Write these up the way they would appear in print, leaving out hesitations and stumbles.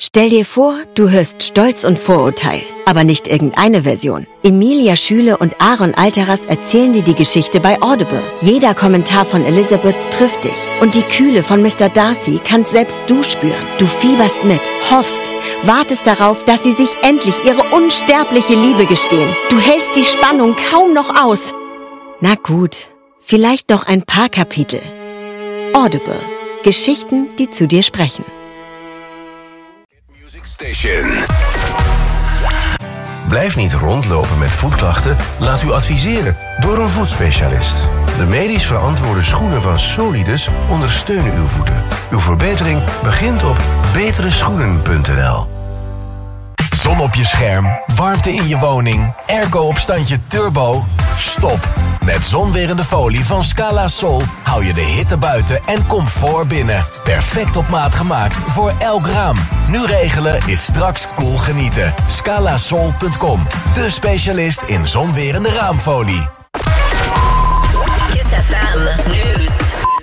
Stell dir vor, du hörst Stolz und Vorurteil, aber nicht irgendeine Version. Emilia Schüle und Aaron Alteras erzählen dir die Geschichte bei Audible. Jeder Kommentar von Elizabeth trifft dich. Und die Kühle von Mr. Darcy kannst selbst du spüren. Du fieberst mit, hoffst, wartest darauf, dass sie sich endlich ihre unsterbliche Liebe gestehen. Du hältst die Spannung kaum noch aus. Na gut, vielleicht noch ein paar Kapitel. Audible. Geschichten, die zu dir sprechen. Blijf niet rondlopen met voetklachten, laat u adviseren door een voetspecialist. De medisch verantwoorde schoenen van Solidus ondersteunen uw voeten. Uw verbetering begint op betereschoenen.nl. Zon op je scherm, warmte in je woning, airco op standje turbo. Stop! Met zonwerende folie van Scala Sol hou je de hitte buiten en comfort binnen. Perfect op maat gemaakt voor elk raam. Nu regelen is straks cool genieten. Scalasol.com, de specialist in zonwerende raamfolie. Kiss FM News.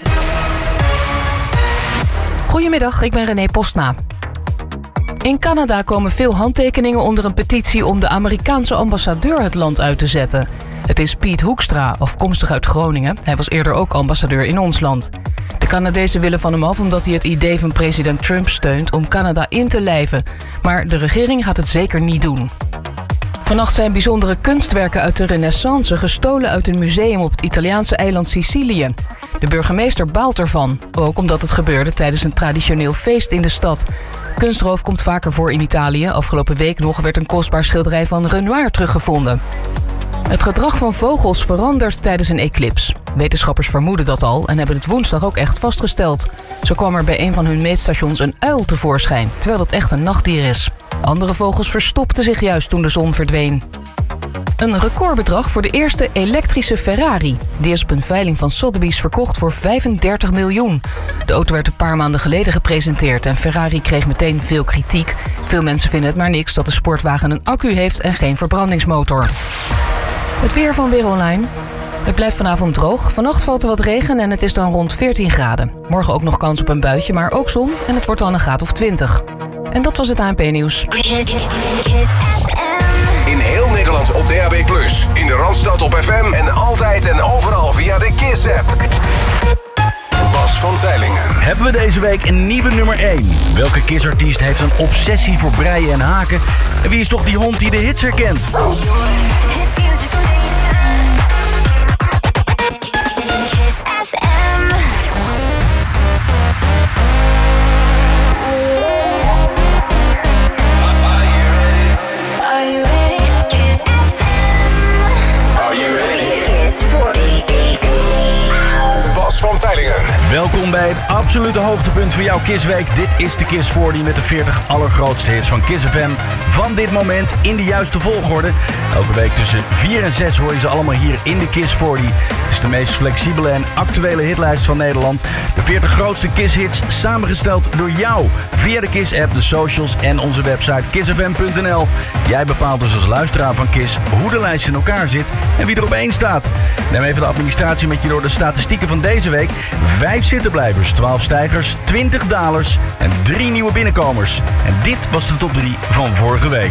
Goedemiddag, ik ben René Postma. In Canada komen veel handtekeningen onder een petitie om de Amerikaanse ambassadeur het land uit te zetten. Het is Piet Hoekstra, afkomstig uit Groningen. Hij was eerder ook ambassadeur in ons land. De Canadezen willen van hem af omdat hij het idee van president Trump steunt om Canada in te lijven. Maar de regering gaat het zeker niet doen. Vannacht zijn bijzondere kunstwerken uit de Renaissance gestolen uit een museum op het Italiaanse eiland Sicilië. De burgemeester baalt ervan, ook omdat het gebeurde tijdens een traditioneel feest in de stad. Kunstroof komt vaker voor in Italië. Afgelopen week nog werd een kostbaar schilderij van Renoir teruggevonden. Het gedrag van vogels verandert tijdens een eclips. Wetenschappers vermoeden dat al en hebben het woensdag ook echt vastgesteld. Zo kwam er bij een van hun meetstations een uil tevoorschijn, terwijl het echt een nachtdier is. Andere vogels verstopten zich juist toen de zon verdween. Een recordbedrag voor de eerste elektrische Ferrari. Die is op een veiling van Sotheby's verkocht voor 35 miljoen. De auto werd een paar maanden geleden gepresenteerd en Ferrari kreeg meteen veel kritiek. Veel mensen vinden het maar niks dat de sportwagen een accu heeft en geen verbrandingsmotor. Het weer van Weer Online. Het blijft vanavond droog. Vannacht valt er wat regen en het is dan rond 14 graden. Morgen ook nog kans op een buitje, maar ook zon en het wordt dan een graad of 20. En dat was het ANP-nieuws. In heel Nederland op DAB+, in de Randstad op FM en altijd en overal via de KISS-app. Bas van Teylingen. Hebben we deze week een nieuwe nummer 1? Welke KISS-artiest heeft een obsessie voor breien en haken? En wie is toch die hond die de hits herkent? Van Teylingen. Welkom bij het absolute hoogtepunt van jouw KISS-week. Dit is de KISS 40 met de 40 allergrootste hits van KISS FM. Van dit moment in de juiste volgorde. Elke week tussen 4 en 6 hoor je ze allemaal hier in de KISS 40. Het is de meest flexibele en actuele hitlijst van Nederland. De 40 grootste KISS-hits samengesteld door jou. Via de KISS-app, de socials en onze website kissfm.nl. Jij bepaalt dus als luisteraar van KISS hoe de lijst in elkaar zit en wie er op 1 staat. Neem even de administratie met je door de statistieken van deze week. 5 zittenblijvers, 12 stijgers, 20 dalers en 3 nieuwe binnenkomers. En dit was de top 3 van vorige week.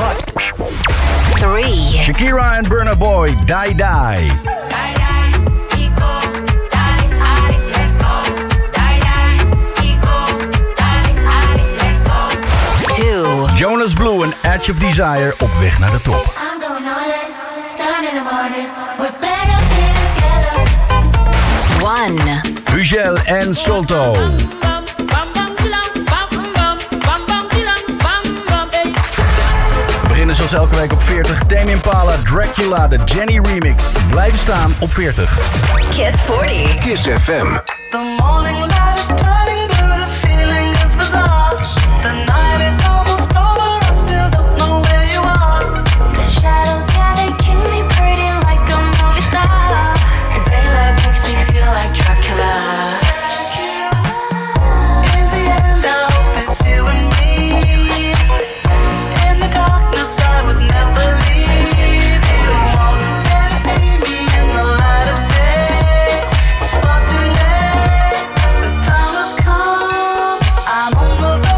3. Shakira en Burna Boy, Die Die. Jonas Blue en Edge of Desire op weg naar de top. 1. Hugel en Solto. We beginnen zoals elke week op 40. Tame Impala, Dracula, de Jenny remix. Blijven staan op 40. Kiss 40. KISS FM. The morning light is turning blue, the feeling is bizarre. The night is almost over, I still don't know where you are. The shadows, yeah, they keep me pretty like a movie star. Daylight makes me feel like Dracula. In the end, I hope it's you and me. In the darkness, I would never leave you. Never see me in the light of day. It's far too late. The time has come. I'm on the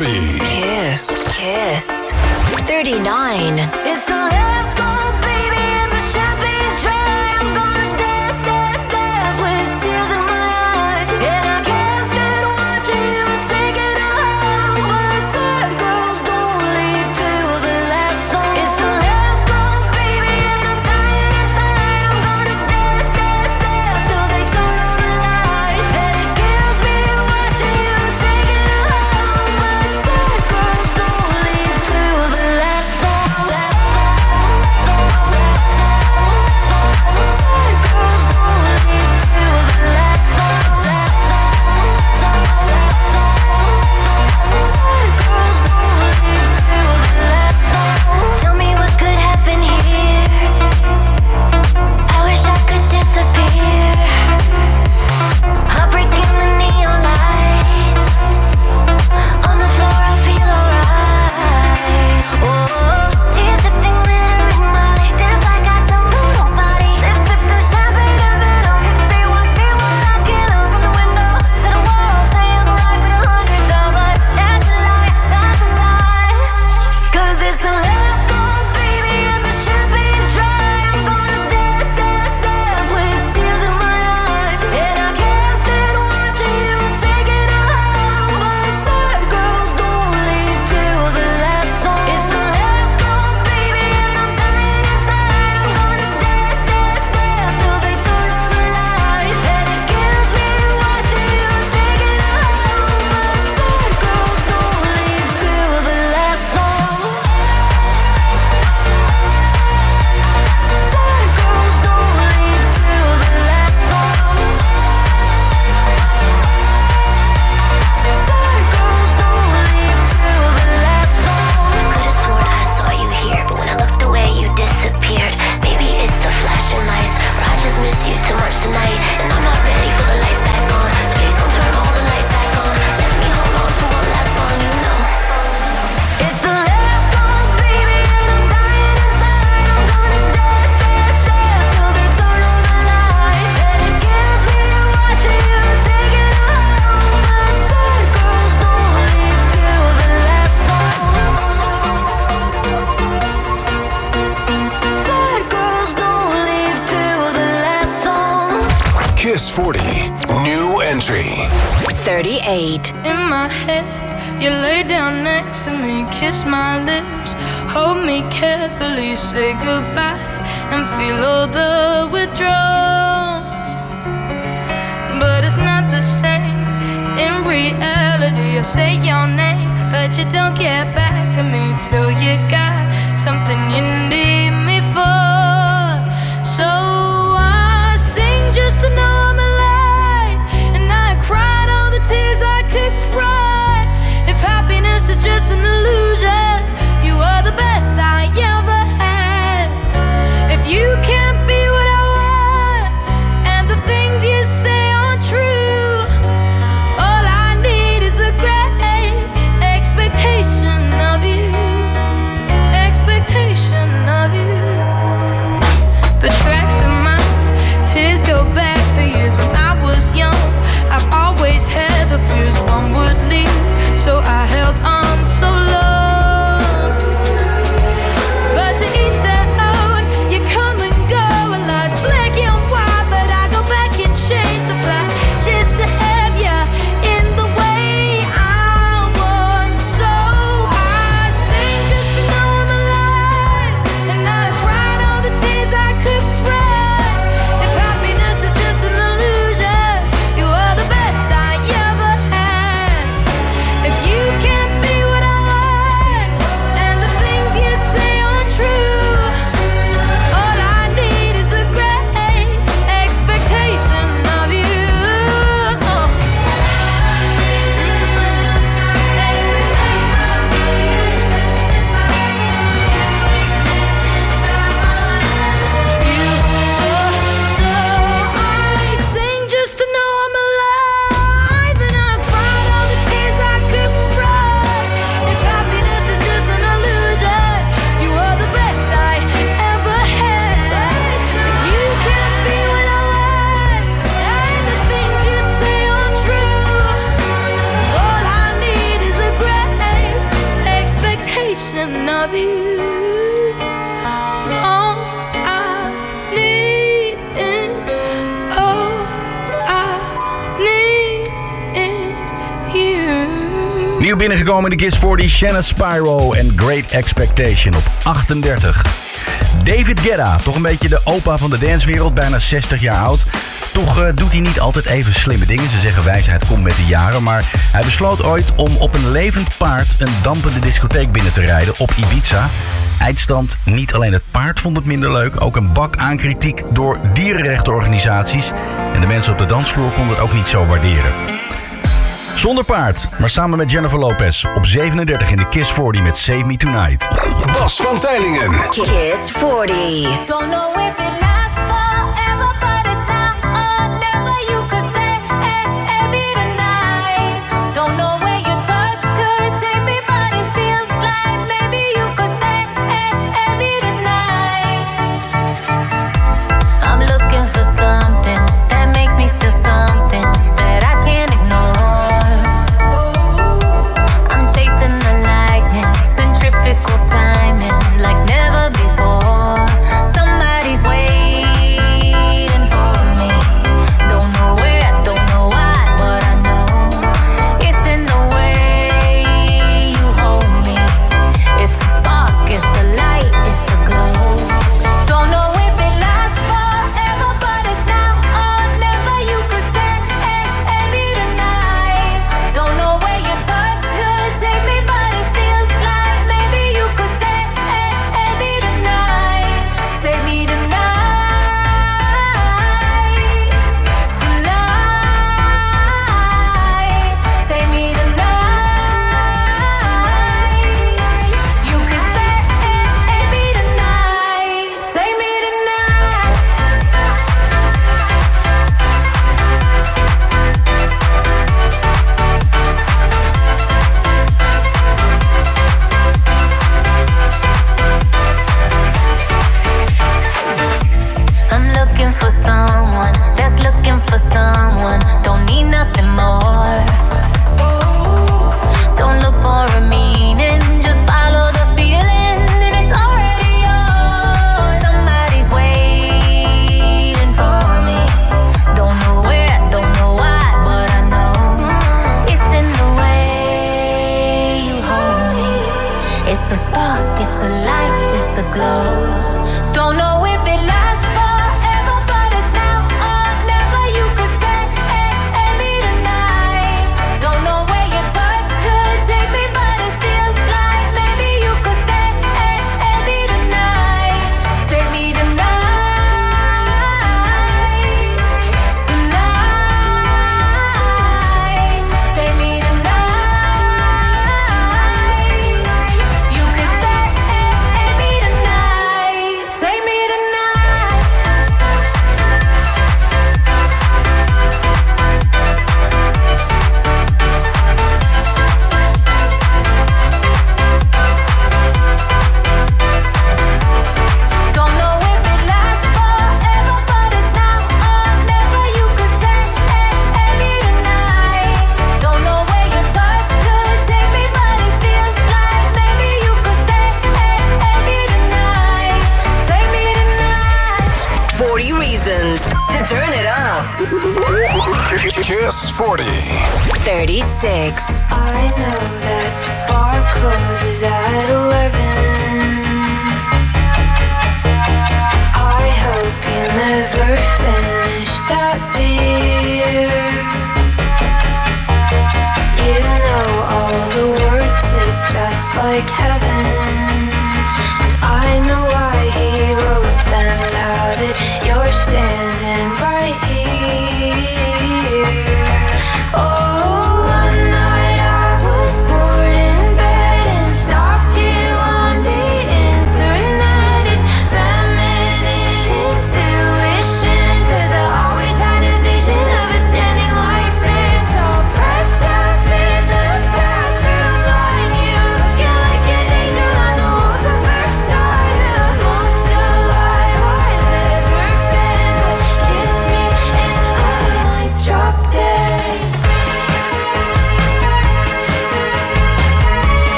40. Kiss 39. It's the last call, baby, and the champagne's dry. I'm gonna dance, dance, dance with tears in my eyes. And I can't stand watching you taking it home. But sad girls don't leave till the last song. It's the last call, baby, and I'm dying inside. I'm gonna dance, dance, dance till they turn on the lights. And it kills me watching you taking it home. But sad girls don't leave till the last song. Last song, last song. Sad girls don't leave till the last song. Last song, last song. Sad girls don't leave till the last song. Tell me what could happen here. I wish I could disappear. Heartbreak in the neon lights. On the floor I feel alright. Oh, tears dipped in glitter in my lip. Dance like I don't know nobody. Lips dipped in champagne and venom. Hips say watch me while I kill 'em. From the window to the wall, say I'm right with 100 down. But that's a lie, that's a lie. 'Cause it's the last call, baby, and the champagne's dry. I'm gonna dance, dance, dance with tears in my eyes. And I can't stand watching you taking it home. But sad girls don't leave till the last song. It's the last call, baby, and I'm dying inside. I'm gonna dance, dance, dance till they turn on the lights. And it kills me watching you taking it home. But sad girls don't leave till the last song. Sad girls don't leave till the last song. Sad girls don't leave till the last song. I could've sworn I saw you here, but when I looked away, you disappeared. Maybe it's the flashing lights, or I just miss you too much tonight, and I'm not ready for the lights back on. So please don't turn all the lights back on. Let me hold on to one last song, you know. It's the last call, baby, and I'm dying inside. I'm gonna dance, dance, dance till they turn on the lights. And it kills me watching you take it home. But sad girls don't leave till the last song. Sad girls don't leave till the last song. Kiss 40. New entry. 38. In my head, you lay down next to me, kiss my lips, hold me carefully, say goodbye, and feel all the withdrawals. But it's not the same. In reality, I say your name, but you don't get back to me till you got something you need me for. So I sing just to know I'm alive, and I cried all the tears I could cry. If happiness is just an illusion, you are the best I ever had. If you can't be what I want, and the things you say aren't true, all I need is the great expectation of you. Expectation of you. love you. All I need is, all I need is you. Nieuw binnengekomen in de Kiss 40, Shannon Spyro en Great Expectation op 38. David Guetta, toch een beetje de opa van de dancewereld, bijna 60 jaar oud. Toch doet hij niet altijd even slimme dingen. Ze zeggen wijsheid komt met de jaren. Maar hij besloot ooit om op een levend paard een dampende discotheek binnen te rijden op Ibiza. Eindstand, niet alleen het paard vond het minder leuk. Ook een bak aan kritiek door dierenrechtenorganisaties. En de mensen op de dansvloer konden het ook niet zo waarderen. Zonder paard, maar samen met Jennifer Lopez op 37 in de Kiss 40 met Save Me Tonight. Bas van Tijlingen. Kiss 40. Don't know if it lasts forever, but it's now or never. You could say every tonight. Don't know where your touch could take me, but it feels like maybe you could say every tonight. I'm looking for something that makes me feel something that I can't ignore. I'm chasing the lightning, centrifugal timing like never before. Somebody's waiting for me. Don't know where, don't know why, but I know it's in the way you hold me. It's a spark, it's a light, it's a glow. Don't know if it lasts forever, but it's now or never. You could say every tonight. Don't know where your touch could take me, but it feels like maybe you could say every tonight. Save me tonight. Tonight. Save me tonight. You could say every tonight. Save me tonight. I'm looking for someone that's looking for someone. Don't need nothing more. Don't look for a meaning, just follow the feeling, and it's already yours. Somebody's waiting for me. Don't know where, don't know why, but I know it's in the way you hold me. It's a spark, it's a light, it's a glow. Don't know if it lasts forever, but it's now or never. You could say every tonight. Don't know where your touch could take me, but it feels like maybe you could say every tonight. Save me tonight. Tonight. Save me tonight. You could say every tonight. Save me tonight. Don't know if it lasts forever, but it's now or never. You could say every tonight. Don't know where your touch could take me, but it feels like maybe you could say every tonight. Save me tonight. 40 reasons to turn it up. Kiss 40. 36. I know that the bar closes at 11. I hope you never finish that beer. You know all the words to Just Like Heaven. And I know why he wrote them now that you're standing right here. Oh, one night I was bored in bed and stalked you on the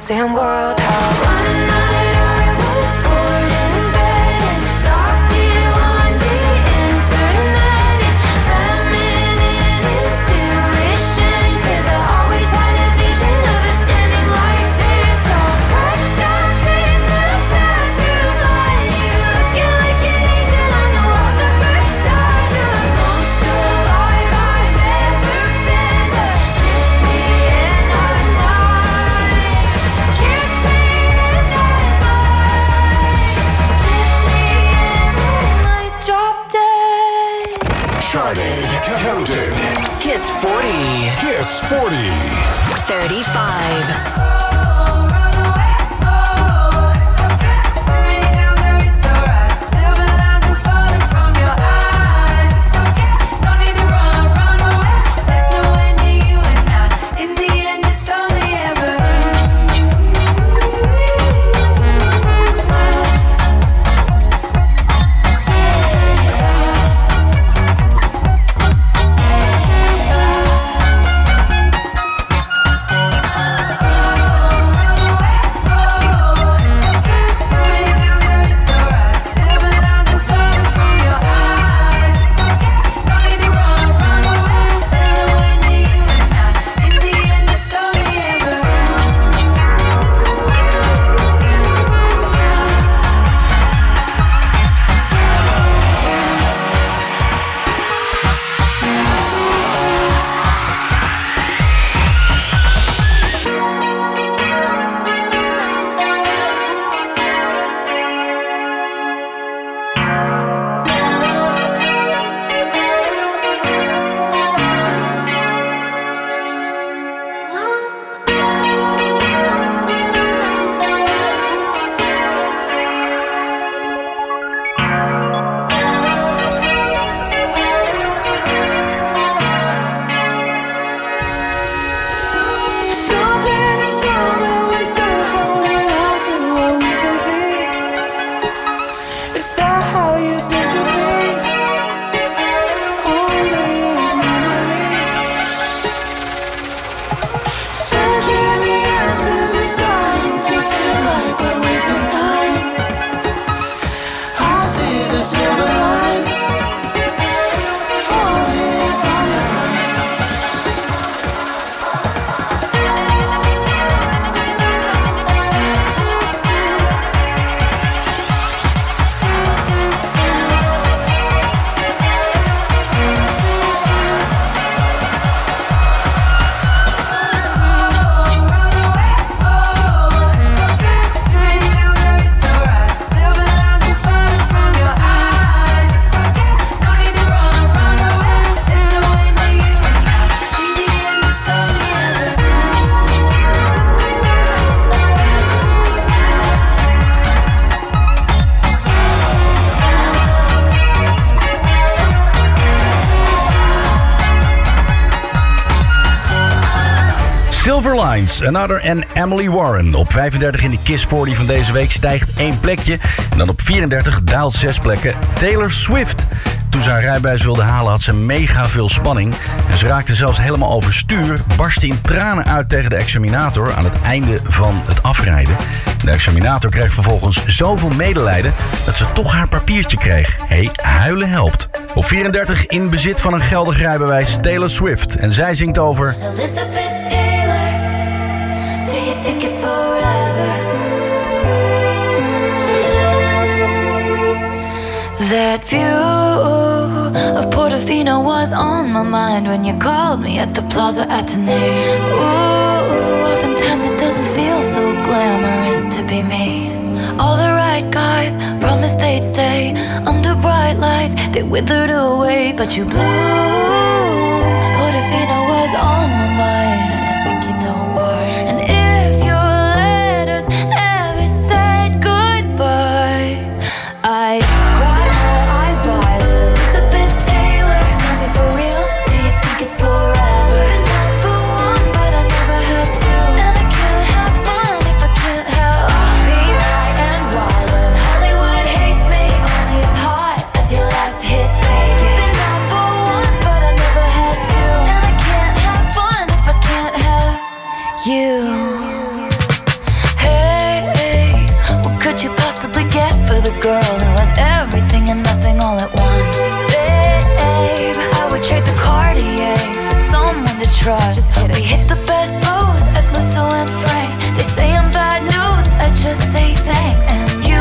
damn world. How one night I was bored in bed and stalked you on the internet. It's feminine intuition, 'cause I always had a vision of us standing like this, all pressed up in the bathroom light. You looking like an angel on the walls of Versailles. You're the most alive I've ever been, but kiss me in the night. Kiss me in the night. Kiss me in the night. Drop dead. Charted, counted, Kiss 40. Kiss 40. 35. Something is coming, we start holding on to what we could be. Is that how you think of me? Only in memory. Searching the answers is starting to feel like we're wasting time. I see the silver lines falling from your eyes. Silver Lines, Another en Emily Warren. Op 35 in de Kiss 40 van deze week stijgt 1 plekje. En dan op 34 daalt 6 plekken Taylor Swift. Toen ze haar rijbewijs wilde halen had ze mega veel spanning. En ze raakte zelfs helemaal overstuur, barstte in tranen uit tegen de examinator aan het einde van het afrijden. De examinator kreeg vervolgens zoveel medelijden dat ze toch haar papiertje kreeg. Hey, huilen helpt. Op 34 in bezit van een geldig rijbewijs Taylor Swift. En zij zingt over... Elizabeth Taylor, do you think it's forever? That view of Portofino was on my mind when you called me at the Plaza Ateneo. Ooh, oftentimes it doesn't feel so glamorous to be me. All the right guys promised they'd stay under bright lights. They withered away, but you blew. Portofino was on my mind. I think you know why. And if your letters ever said goodbye, I cried my eyes violet. Elizabeth Taylor, tell me for real, do you think it's forever? Number one, but I never had to. And I can't have fun if I can't help being high and wild when Hollywood hates me only as hot as your last hit, baby. Been number one, but I the girl who has everything and nothing all at once. Babe, I would trade the Cartier for someone to trust. We hit the best booth at Lusso and Frank's. They say I'm bad news, I just say thanks. And you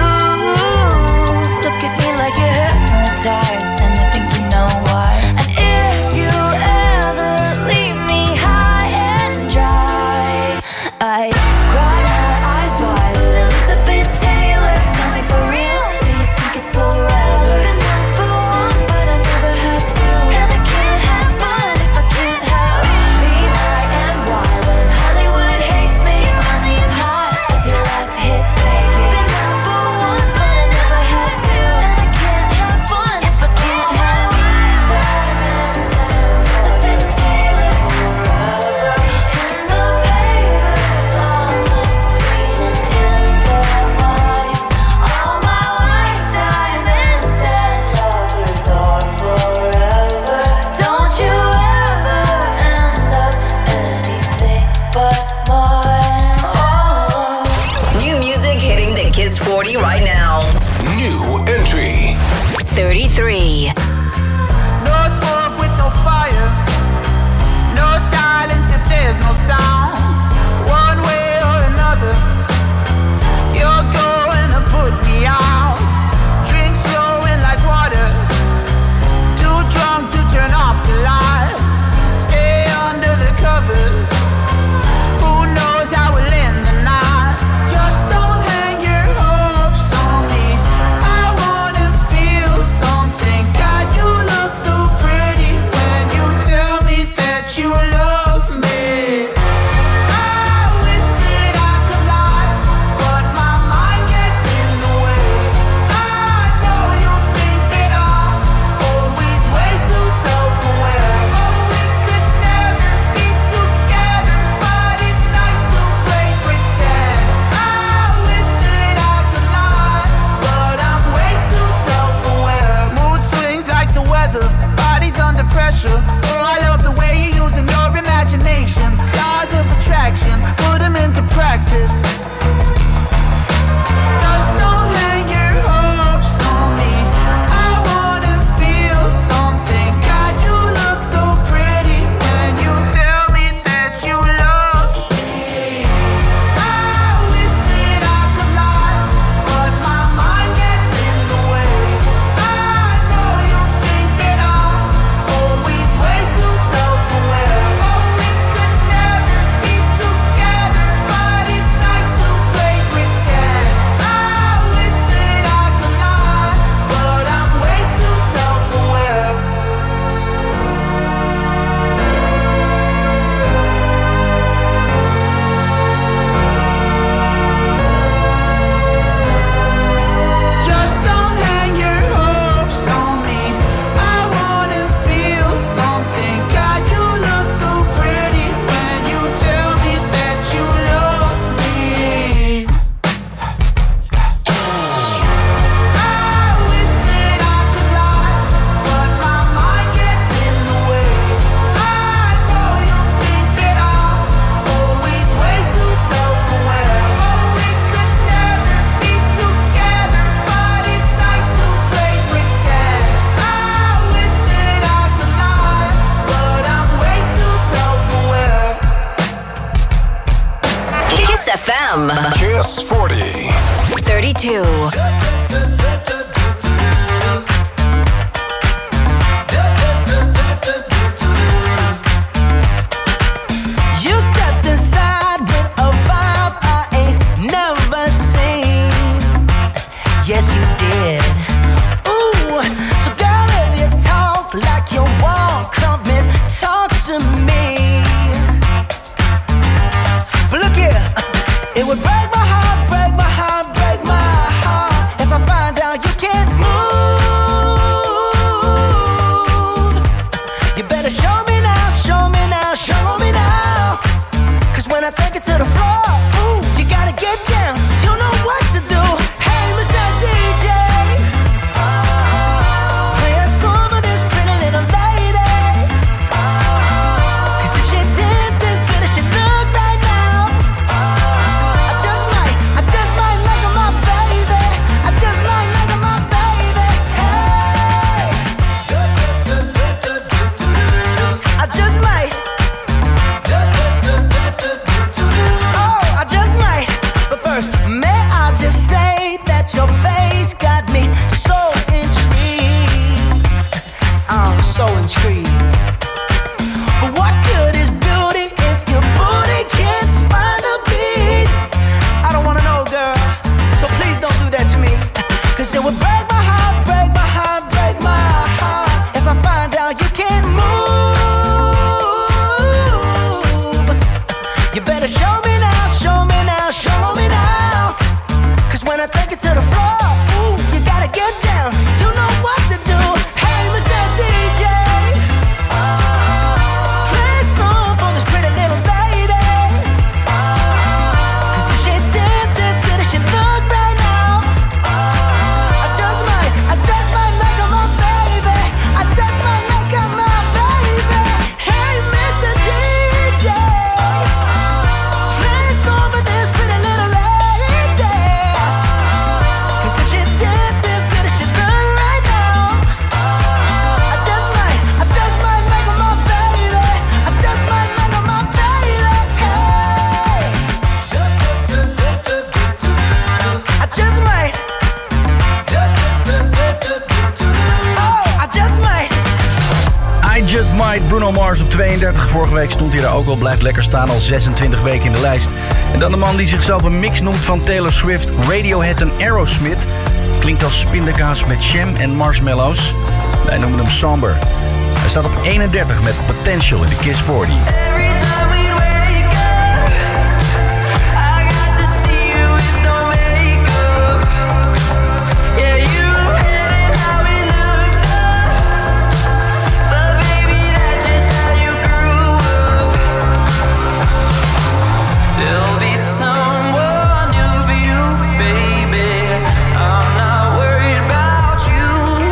look at me like you're hypnotized, and I think you know why. And if you ever leave me high and dry, I cry my eyes wide. Elizabeth Taylor, tell me for real, do you think it's forever? Been number one, but I never had to. And I can't have fun if I can't have be my NY. When Hollywood hates me, only as hot as your last hit, baby. Been number one, but I never had to. And I can't have fun if I can't have diamonds and Elizabeth Taylor forever. It's the papers on the screen and in their minds. All my white diamonds and lovers are forever. Don't you ever end up anything but mine. Oh. New music hitting the Kiss 40 right now. New entry. 33. No smoke with no fire. No silence if there's no sound. One way or another, you're going to put me out. Drinks flowing like water. Too drunk to turn off the light. Stay under the covers. Who knows how we'll end the night? Just don't hang your hopes on me. I wanna feel something. God, you look so pretty when you tell me that you love me. I wish that I could lie, but my mind gets in the way. I know you think that I'm always way too self-aware. Oh, we could never be together, but it's nice to play pretend. I wish that I could lie, but I'm way too self-aware. Mood swings like the weather, body's under pressure. Oh, I love the way you're using your imagination. Laws of attraction, put them into practice. Just don't hang your hopes on me. I wanna feel something. God, you look so pretty when you tell me that you love me. I wish that I could lie, but my mind gets in the way. I know you think that I'm always way too self-aware. Oh, we could never be together, but it's nice to play pretend. I wish that I could lie, but I'm way too self-aware. Just don't hang your hopes on me. I wanna feel something. God, you look so pretty when you tell me that you love me. I wish that I could lie, but my mind gets in the way. I know you think that I'm always way too self-aware. Oh, we could never be together, but it's nice to play pretend. I wish that I could lie, but I'm way too self-aware. Kiss FM. Kiss 40. 32. You stepped inside with a vibe I ain't never seen. Yes, you did. Ooh, so girl, if you talk like you walk, come and talk to me. But look here, it would break my heart, break my heart, break my heart if I find out you can't move. You better show me now, show me now, show me now. 'Cause when I take it to the floor, ooh, you gotta get down. You know what to do. Hey, Mr. DJ, take it to the floor. Ooh, you gotta get down. You know what to do. Hey, Mr. DJ, play a song for this pretty little lady. 'Cause if she dances as good as she look right now, I just might make her my baby. I just might make her my baby. Hey, Mr. DJ, play a song for this pretty little lady. 'Cause if she dances as good as she look right now, I just might make her my baby. I just might make her my baby. Hey, I just might. Oh, I just might. I Just Might, Bruno Mars op 32. Vorige week stond hij daar ook al, blijft lekker staan, al 26 weken in de lijst. En dan de man die zichzelf een mix noemt van Taylor Swift, Radiohead en Aerosmith. Klinkt als pindakaas met jam en marshmallows. Wij noemen hem somber. Hij staat op 31 met Potential in de Kiss 40. Every time we wake up, I got to see you with no makeup. Yeah, you hated how we looked up, but baby, that's just how you grew up. There'll be someone new for you, baby. I'm not worried about you.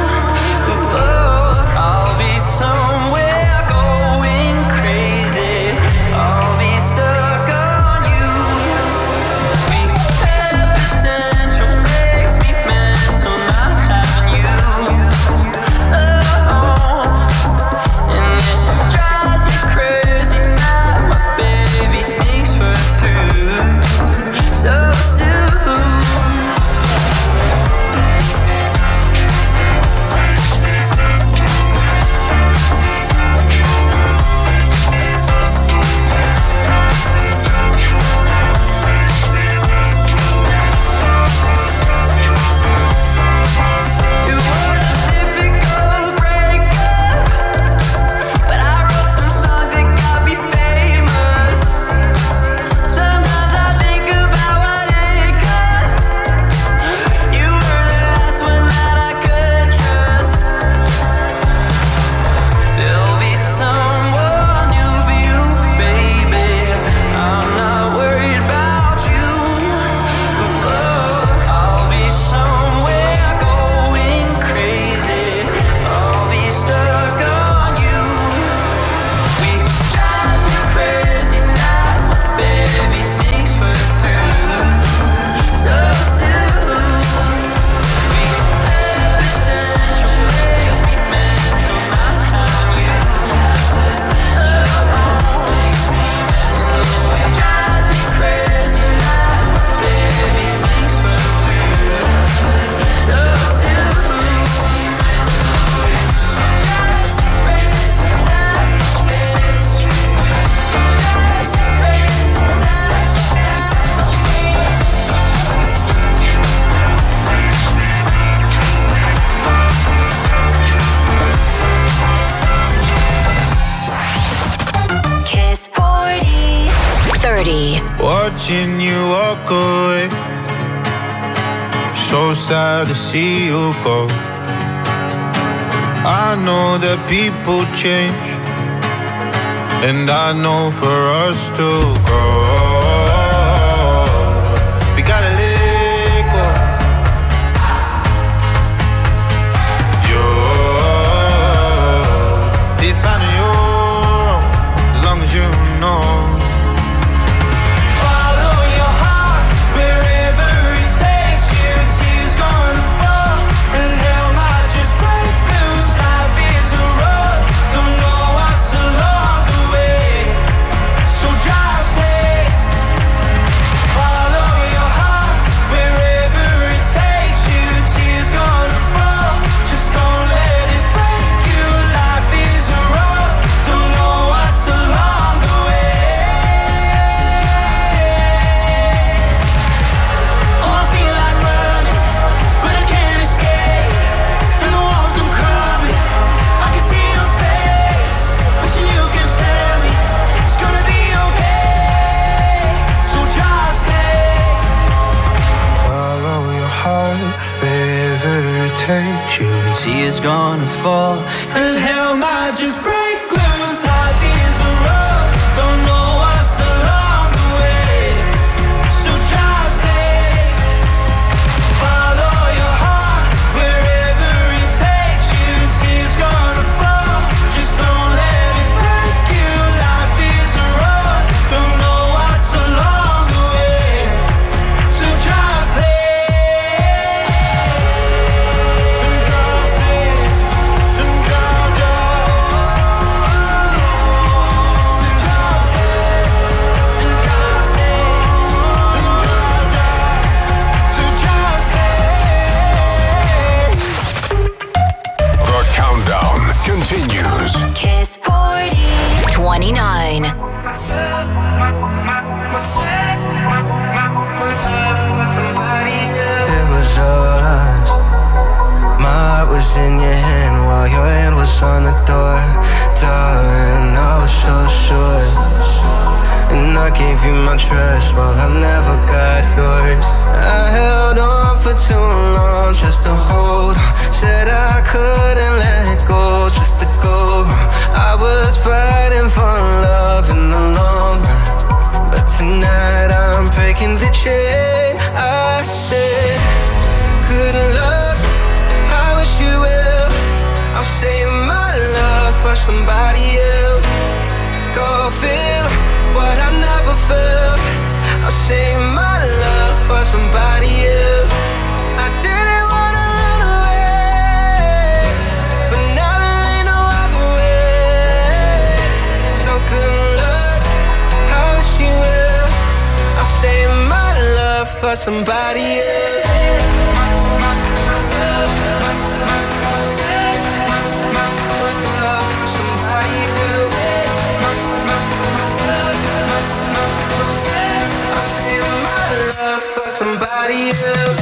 I'll be somewhere going crazy. I'll be stuck on you. We have potential, makes me mental, not having you. Oh, and it drives me crazy now. My baby thinks we're through so soon. It was a difficult breakup, but I wrote some songs that got me famous. Sometimes I think about what it cost. You were the last one that I could trust. There'll be someone new for you, baby. I'm not worried about you. I'll be somewhere going crazy. I'll be stuck on you. We drive me crazy now. Baby thinks we're through so soon. We have potential, makes me mental, not having you. Makes me mental. Drives me crazy now. Baby thinks we're through so soon. Kiss 40. 30. Watching you walk away, so sad to see you go. I know that people change, and I know for us to grow, we gotta let go. You're finding your own, as long as you know. Follow your heart wherever it takes you. Tears gonna fall and hell might just break loose. Life is a road, don't know what's along the way. So drive safe. heart wherever it takes you. Tears gonna fall, and hell might just break loose. Life is a road, don't know what's along the way. So drive safe, follow your heart wherever it takes you. Tears gonna fall, just don't let it break you. Life is a road, don't know what's along the way. So drive safe, and drive safe, and drive down. So drive safe, and drive safe, and drive down. So drive safe. The countdown continues. Kiss 40. 29. It was all us. My heart was in your hand while your hand was on the door. Darling, I was so sure. And I gave you my trust while I never got yours. I held on for too long just to hold on. Said I couldn't let go just to go wrong. I was fighting for love in the long run, but tonight I'm breaking the chain. I said, good luck, I wish you well. I'll save my love for somebody else. Go feel what I never felt. I'll save my love for somebody else. I didn't wanna run away, but now there ain't no other way. So good luck, I wish you well. I'll save my love for somebody else. Somebody else.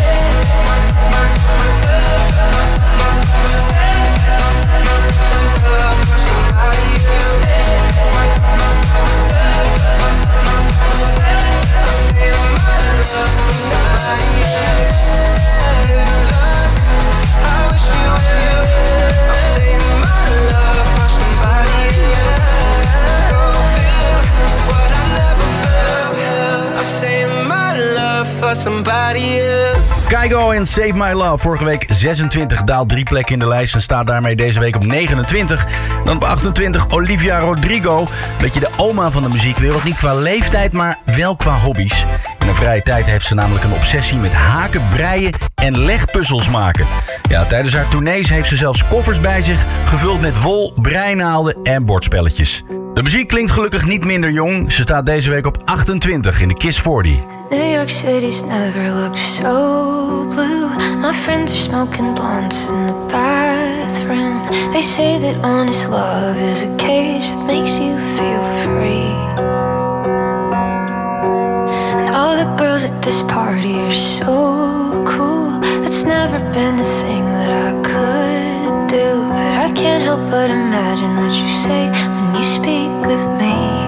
Somebody else. Kygo en Save My Love. Vorige week 26, daalt 3 plekken in de lijst en staat daarmee deze week op 29. Dan op 28 Olivia Rodrigo. Beetje de oma van de muziekwereld. Niet qua leeftijd, maar wel qua hobby's. In de vrije tijd heeft ze namelijk een obsessie met haken, breien en legpuzzels maken. Ja, tijdens haar tournees heeft ze zelfs koffers bij zich, gevuld met wol, breinaalden en bordspelletjes. De muziek klinkt gelukkig niet minder jong. Ze staat deze week op 28 in de Kiss 40. New York City's never looked so blue. My friends are smoking blunts in the bathroom. They say that honest love is a cage that makes you feel free. And all the girls at this party are so cool. It's never been a thing that I could do, but I can't help but imagine what you say when you speak of me.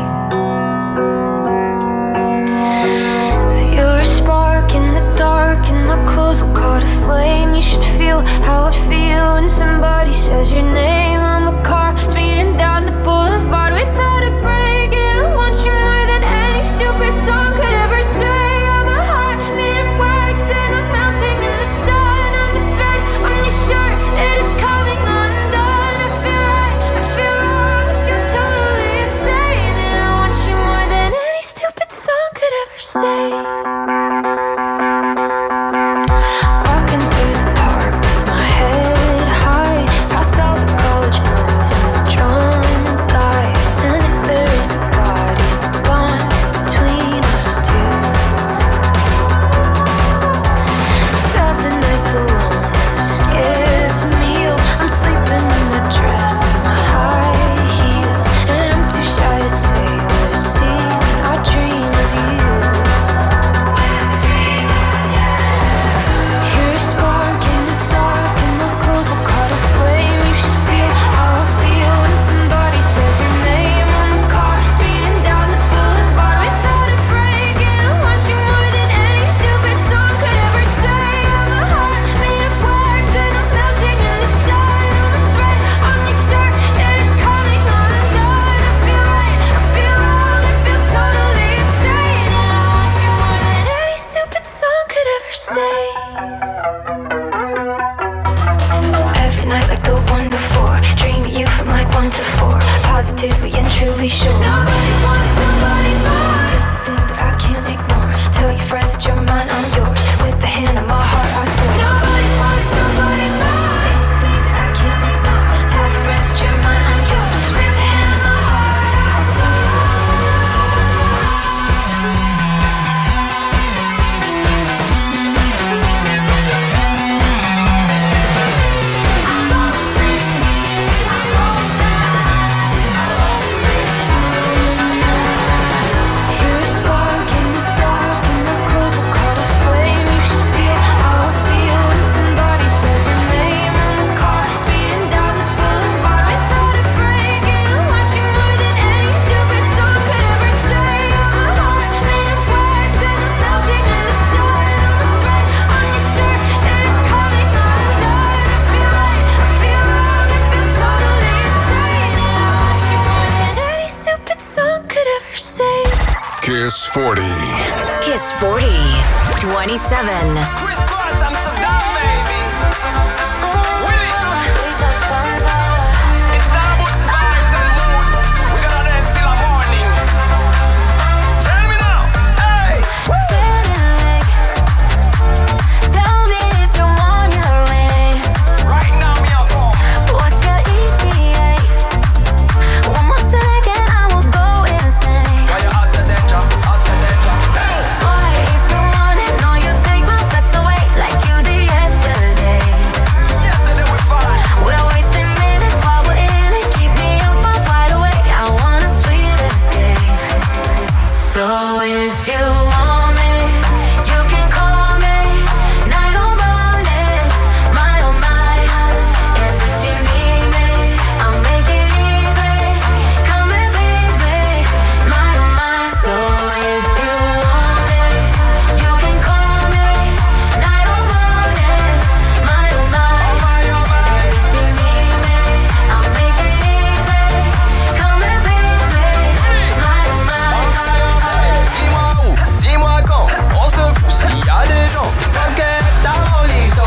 You're a spark in the dark, and my clothes will caught a flame. You should feel how I feel when somebody says your name. I'm a car speeding down the boulevard without a break, and I want you more than any stupid song could ever say. I'm a heart made of wax, and I'm melting in the sun. I'm a thread on your shirt, it is coming undone. I feel right, I feel wrong, I feel totally insane, and I want you more than any stupid song could ever say. Walking through the park with my head high, past all the positively and truly sure. Nobody's wanted somebody more. It's a thing that I can't ignore. Tell your friends that you're mine, I'm yours. With the hand on my heart, I swear. Nobody's wanted somebody more. It's a thing that I can't ignore. Tell your friends that you're mine, I'm yours. With the hand on my heart, I swear. Kiss 40. Kiss 40. 27. Crisscross Amsterdam, baby. It's a stanza. It's all about vibes and moods. We gotta dance till the morning. Tell me now, hey. Tell me if you're on your way. Right now, me up. What's your ETA? One more second, I will go insane. Why you out the danger? Out the danger. Boy, if you want it, no, you take my breath away like you did yesterday. Yesterday we fought. We're wasting minutes while we're in it. Keep me up, I'm wide awake. I want a sweet escape. So if you want me, you can call me night or morning, my oh my. And if you need me, I'll make it easy. Come and please me, my oh my. So if you want me, you can call me night or morning, my oh my. And if you need me, I'll make it easy. Come and please me, my oh my. Dis-moi où, dis-moi quand, on se fout s'il y a des gens. T'inquiète, dans mon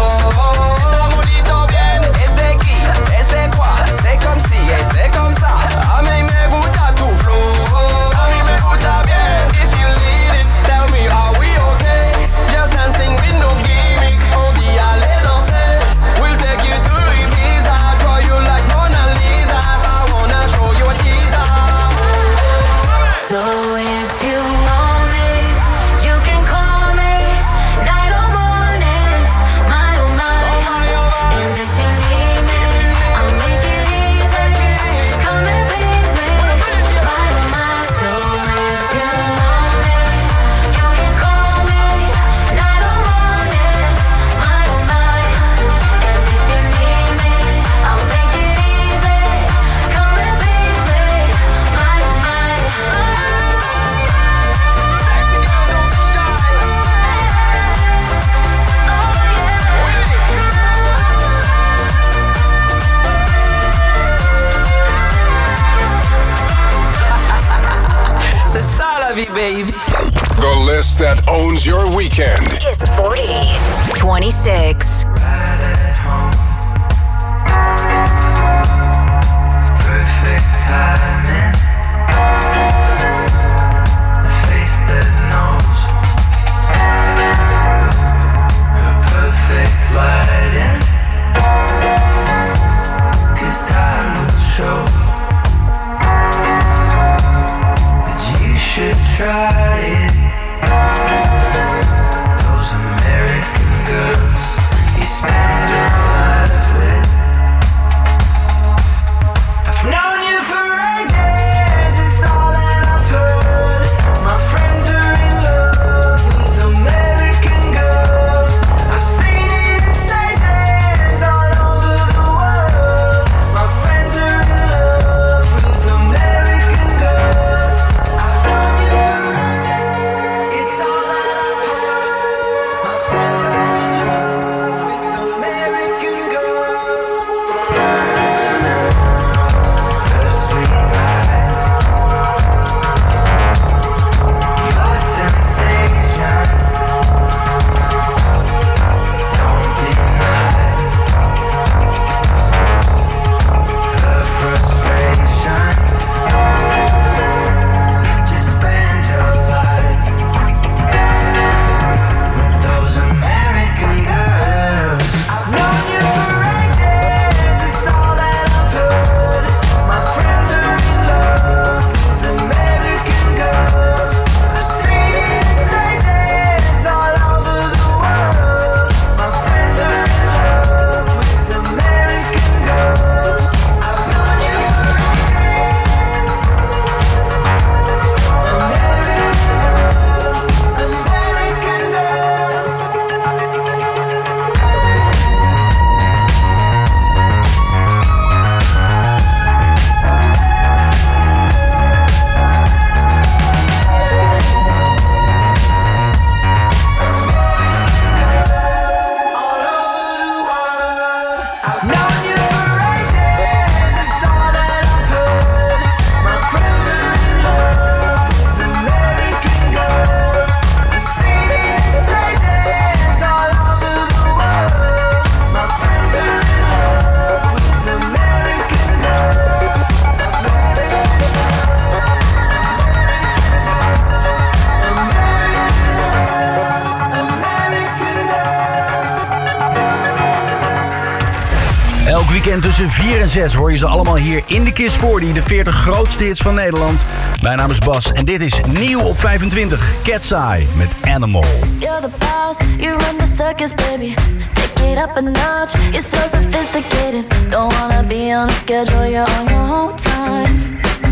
lit, bien. Et c'est qui, et c'est quoi, c'est comme si, et c'est comme ça. A mí me gusta tu flow, a mí me gusta bien. If you need it, tell me, are we okay? Just dancing with no gimmick, on dit allez danser. We'll take you to Ibiza, draw you like Mona Lisa. I wanna show you a teaser. So if you want me, you can call me night or morning, my oh my. And if you need me, I'll make it easy. Come and please me, my oh my. So if you want me, you can call me night or morning, my oh my. And if you need me, I'll make it easy. Come and please me, my oh my. C'est ça la vie, baby. The list that owns your weekend. Kiss 40. 26. Perfect timing. A face that knows. Her perfect lighting. 'Cause time will show that you should try it. Those American girls Elk weekend tussen 4 en 6 hoor je ze allemaal hier in de Kiss 40. De 40 grootste hits van Nederland. Mijn naam is Bas en dit is nieuw op 25. Cat's Eye met Animal. You're the boss, you run the circus, baby. Take it up a notch, you're so sophisticated. Don't wanna be on a schedule, you're on your own time.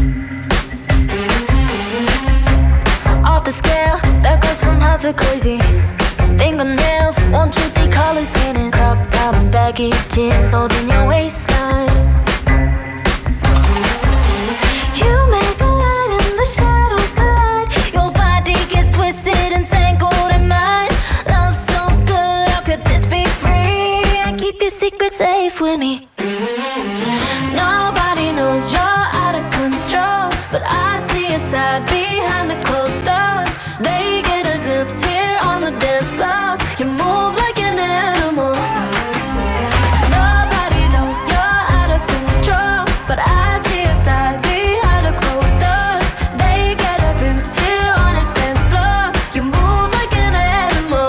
Off the scale, that goes from hot to crazy. Fingernails, won't you think colors painted? Crop top and baggy jeans holding your waistline. You make the light and the shadows collide. Your body gets twisted and tangled in mine. Love so good, how could this be free? I keep your secret safe with me. Nobody knows you're out of control, but I see a side behind the closed doors. They get a glimpse here on the dance floor. You move like an animal. Nobody knows you're out of control, but I see a side behind the closed doors. They get a glimpse here on the dance floor. You move like an animal.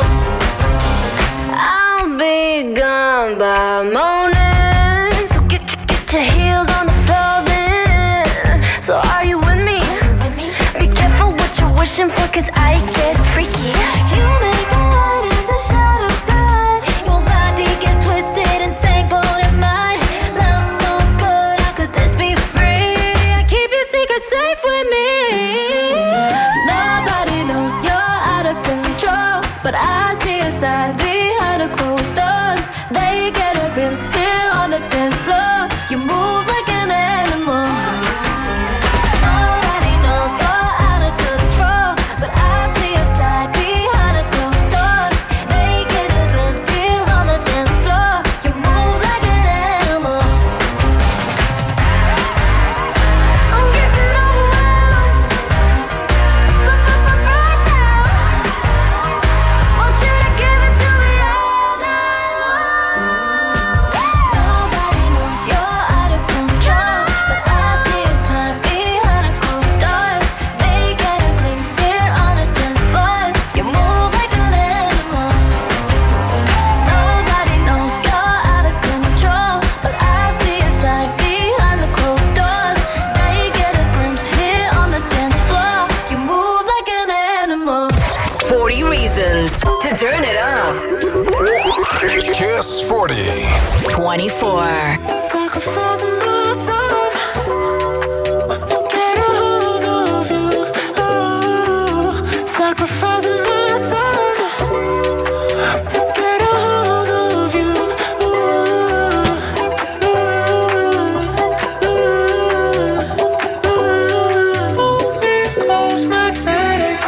I'll be gone by morning, so get your heels on the floor then. So are you with me? Be careful what you're wishing for, 'cause I get freaky. You make the light in the shadows glide. Your body gets twisted and tangled in mine. Love so good, how could this be free? I keep your secret safe with me. Nobody knows you're out of control, but I see a side behind the closed doors. They get a glimpse here on the dance floor. You move like an animal. Nobody knows you're out of control, but I see a side behind the closed doors. They get a glimpse here on the dance floor. You move like an animal. I'm getting overwhelmed, but right now, want you to give it to me all night long. Nobody knows you're out of control, but I see a side behind the closed doors. They get a glimpse here on the dance floor. You move like an animal. Nobody knows you're out of control, but I see a side behind the closed doors. They get a glimpse here on the dance floor. You move like an animal. 40 reasons to turn it up. Kiss 40. 24. Sacrificing my time to get a hold of you. Oh, sacrificing my time to get a hold of you. Pull me close, magnetic.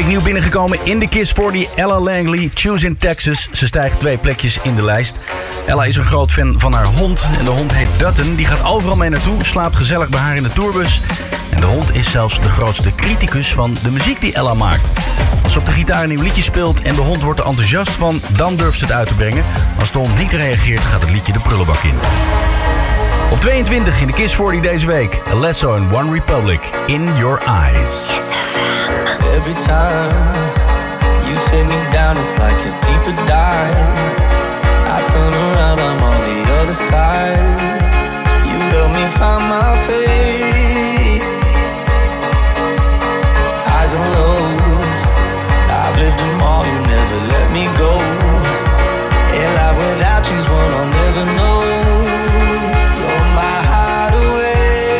nieuw binnengekomen in de Kiss 40, Ella Langley, Choose in Texas. Ze stijgt 2 plekjes in de lijst. Ella is een groot fan van haar hond en de hond heet Dutton. Die gaat overal mee naartoe, slaapt gezellig bij haar in de tourbus. En de hond is zelfs de grootste criticus van de muziek die Ella maakt. Als ze op de gitaar een nieuw liedje speelt en de hond wordt er enthousiast van, dan durft ze het uit te brengen. Als de hond niet reageert, gaat het liedje de prullenbak in. Op 22 in de Kiss 40 deze week, Alesso en One Republic, In Your Eyes. Every time you take me down, it's like a deeper dive. I turn around, I'm on the other side. You help me find my faith. Highs and lows, I've lived them all, you never let me go. And life without you's one I'll never know. You're my hideaway.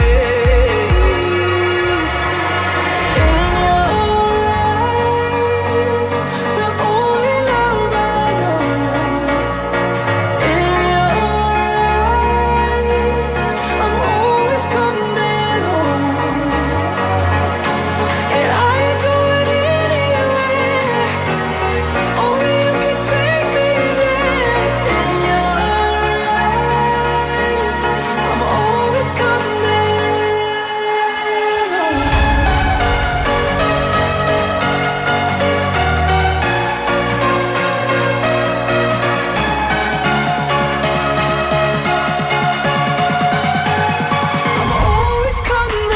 In your eyes, the only love I know. In your eyes, I'm always coming home. And I ain't going anywhere. Only you can take me there. In your eyes, I'm always coming home. I'm always coming.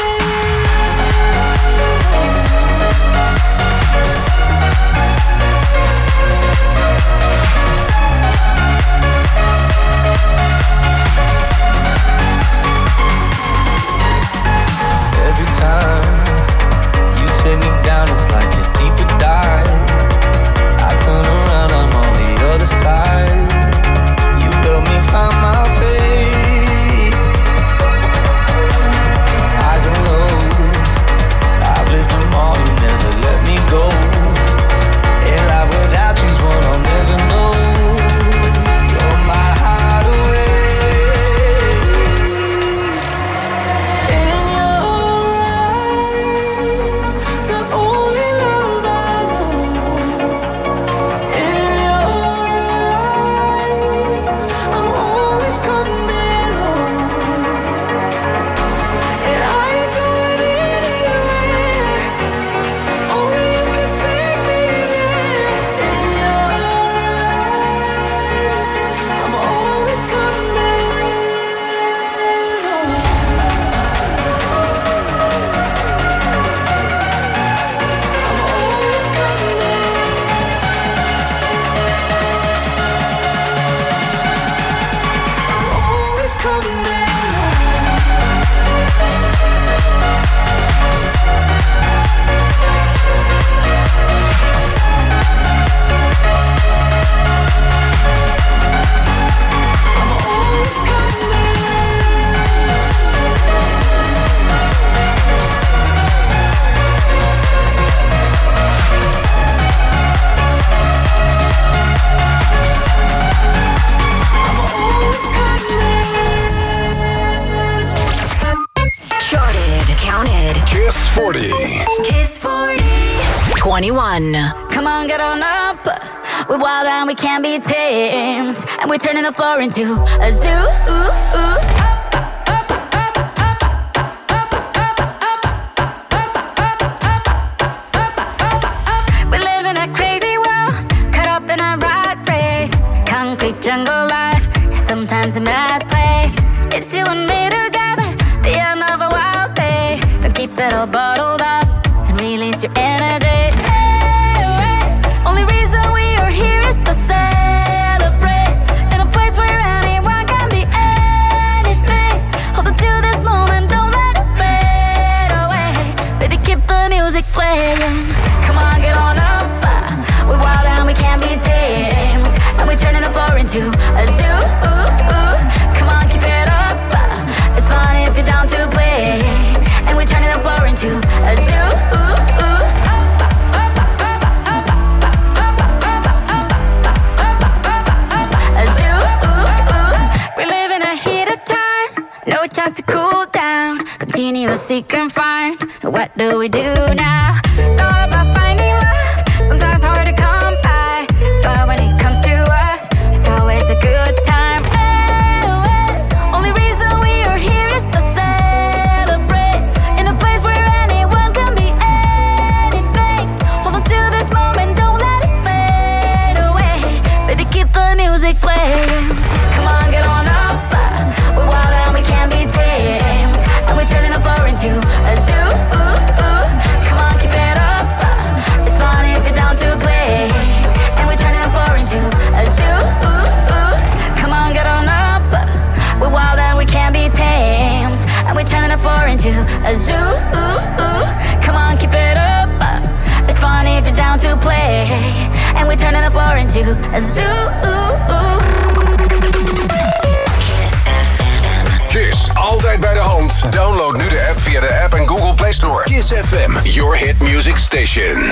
Every time you take me down, it's like a deeper dive. I turn around, I'm on the other side. You help me find my faith. Highs and lows, I've lived them all, you never let me go. And life without you's one I'll never know. You're my hideaway. In your eyes, the only love I know. In your eyes, I'm always coming home. And I ain't going anywhere. Only you can take me there. In your eyes, I'm always coming home. I'm always coming. Always coming home. I'm always coming. I'm always coming. Charted, counted, Kiss 40. Kiss 40. 21. Come on, get on up. We're wild and we can't be tamed. And we're turning the floor into a zoo. We live in a crazy world, caught up in a rat race. Concrete jungle life, sometimes a mad place. It's you and me together, the end of a wild day. Don't keep it all bottled up and release your energy. Only reason we are here is to celebrate. In a place where anyone can be anything. Hold on to this moment, don't let it fade away. Baby, keep the music playing. Come on, get on up. We're wild and we can't be tamed. And we're turning the floor into a zoo. Come on, keep it up. It's fun if you're down to play. And we're turning the floor into a zoo. A zoo. We're living a heated time, no chance to cool down. Continuous seek and find. What do we do now? It's all about finding love. into a zoo. Come on, keep it up. It's fun if you're down to play. And we're turning the floor into a zoo. Kiss, altijd bij de hand. Download nu de app via de App en Google Play Store. Kiss FM, your hit music station.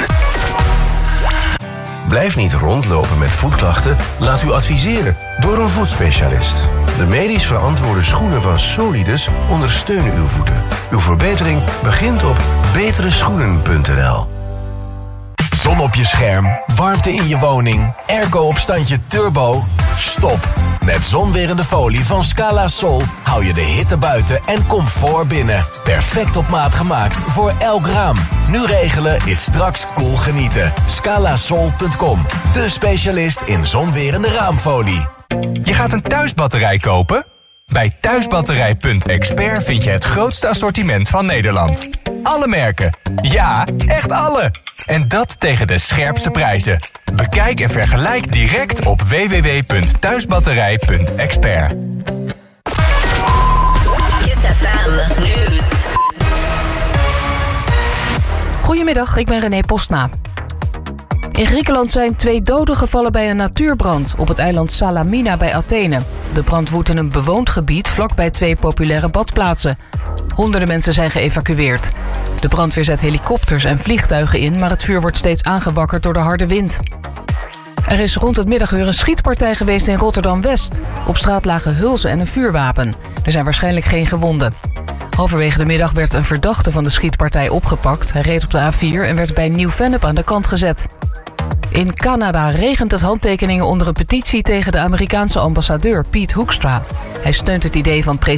Blijf niet rondlopen met voetklachten. Laat u adviseren door een voetspecialist. De medisch verantwoorde schoenen van Solidus ondersteunen uw voeten. Uw verbetering begint op betereschoenen.nl. Zon op je scherm, warmte in je woning, airco op standje turbo. Stop! Met zonwerende folie van Scala Sol hou je de hitte buiten en comfort binnen. Perfect op maat gemaakt voor elk raam. Nu regelen is straks cool genieten. Scalasol.com, de specialist in zonwerende raamfolie. Je gaat een thuisbatterij kopen? Bij thuisbatterij.expert vind je het grootste assortiment van Nederland. Alle merken. Ja, echt alle. En dat tegen de scherpste prijzen. Bekijk en vergelijk direct op www.thuisbatterij.expert. Kiss FM News. Goedemiddag, ik ben René Postma. In Griekenland zijn 2 doden gevallen bij een natuurbrand op het eiland Salamina bij Athene. De brand woedt in een bewoond gebied vlakbij 2 populaire badplaatsen. Honderden mensen zijn geëvacueerd. De brandweer zet helikopters en vliegtuigen in, maar het vuur wordt steeds aangewakkerd door de harde wind. Er is rond het middaguur een schietpartij geweest in Rotterdam-West. Op straat lagen hulzen en een vuurwapen. Er zijn waarschijnlijk geen gewonden. Halverwege de middag werd een verdachte van de schietpartij opgepakt. Hij reed op de A4 en werd bij Nieuw-Vennep aan de kant gezet. In Canada regent het handtekeningen onder een petitie tegen de Amerikaanse ambassadeur Pete Hoekstra. Hij steunt het idee van president